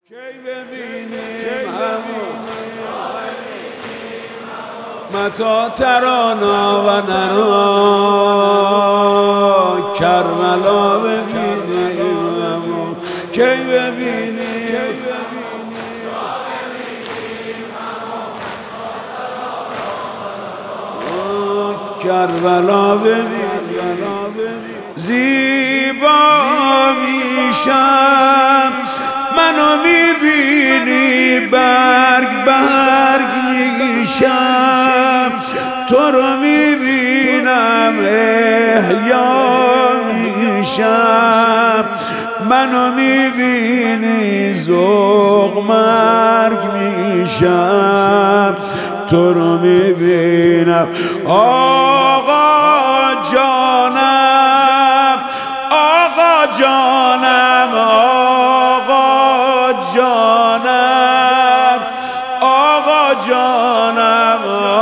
کی ببینیم متی ترانا و نرا کربلا ببینیم کی ببینیم کربلا ببینیم زیبا میشم منو میبینی برگ برگ میشم تو رو میبینم احیا میشم منو میبینی ذوق مرگ میشم تو رو میبینم آقا جانم آقا جانم آقا جانم آقا جانم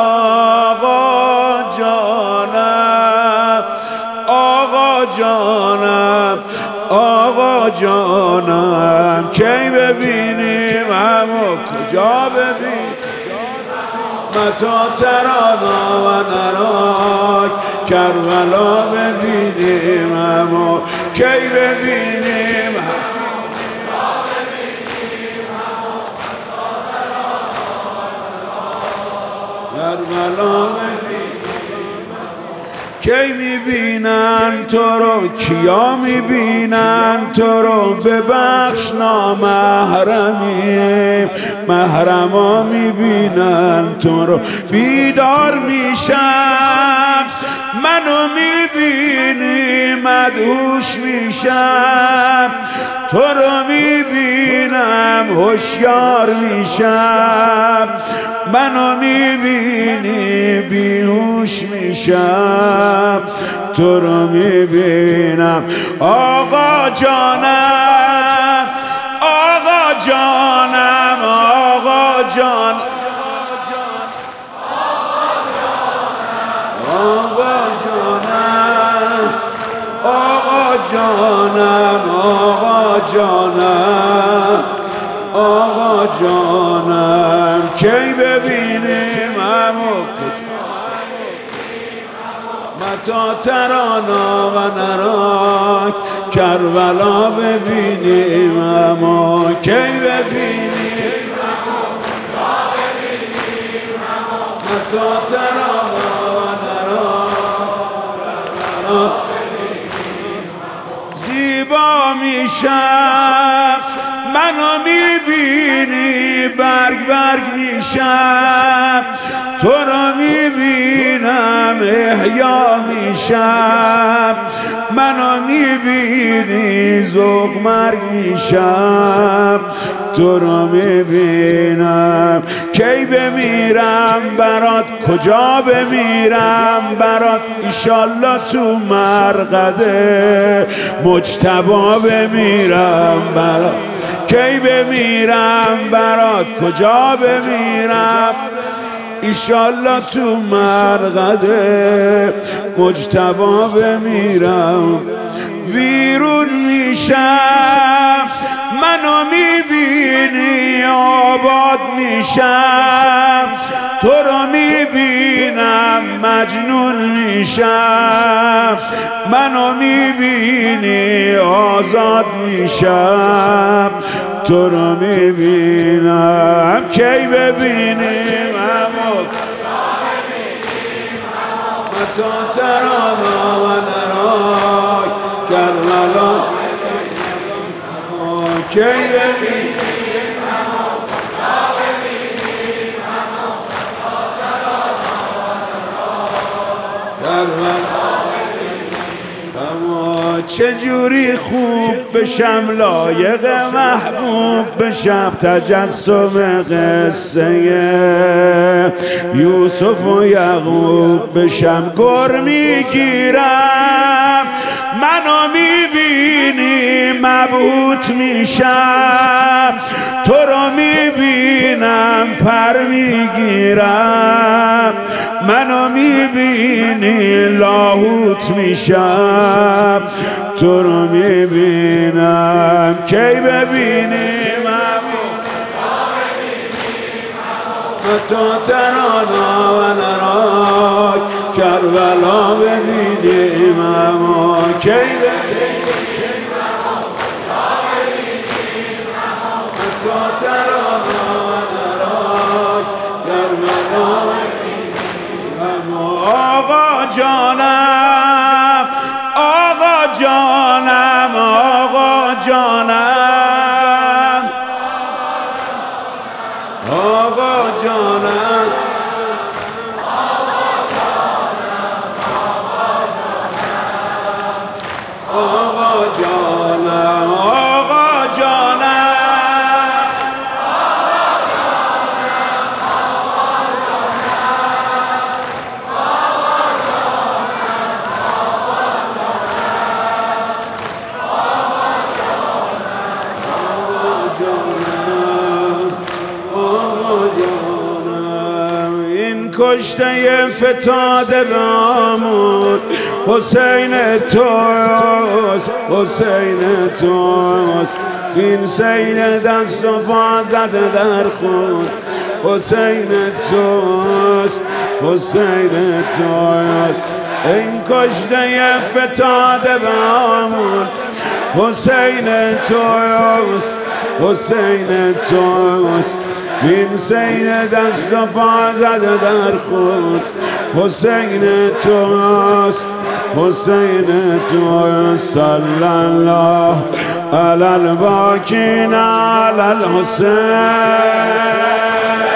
آقا جانم آقا جانم آقا جانم کی ببینیم همو کجا ببینیم متی ترانا و نراک کربلا ببینیم همو کی ببینیم کربلا ببینیم کی میبینن تو رو کیا میبینن تو رو ببخش نامحرمی محرما میبینن تو رو بیدار میشم منو میبینی مدهوش میشم تو رو میبینم هوشیار میشم منو میبینی بیهوش میشم تو رو میبینم آقا جانم آقا جانم آقا جان آقا جانم آقا جانم آقا جانم آقا جانم کی ببینیم همو متی ترانا و نراک کربلا ببینیم همو کی ببینیم متی ترانا و نراک زیبا میشم منو میبینی برگ برگ میشم تو رو میبینم احیا میشم منو میبینی ذوق مرگ میشم تو رو میبینم کی بمیرم برات کجا بمیرم برات ایشالله تو مرقده مجتبی بمیرم برات کی بمیرم برات کجا بمیرم ایشالله تو مرقده مجتبی بمیرم ویرون میشم منو میبینی آباد میشم تو رو میبینم مجنون میشم منو میبینی آزاد میشم تو رو میبینم کی ببینیم همو متی ترانا و نراک کربلا کی ببینیم اما چجوری خوب بشم لایق محبوب بشم تجسم قصه یوسف و یعقوب بشم گر میگیرم منو میبینی مبهوت میشم تو رو میبینم پر میگیرم منو میبینی لاهوت میشم تو رو میبینم کی ببینیم تا ترانا و نراک کربلا ببینیم اما کی تا ترانا و نراک کربلا ببینیم اما آقا جانم آقا جانم آقا جانم آقا جانم آقا جانم آقا جانم این کشته فتاده به آمون حسین توست حسین توست این سیل دست و پا زده در خون حسین توست حسین توست این کشته فتاده به آمون حسین توست حسین توست این سیل دست و پا زده در خون حسین توست حسین توست صلی الله علی الباکین علی الحسین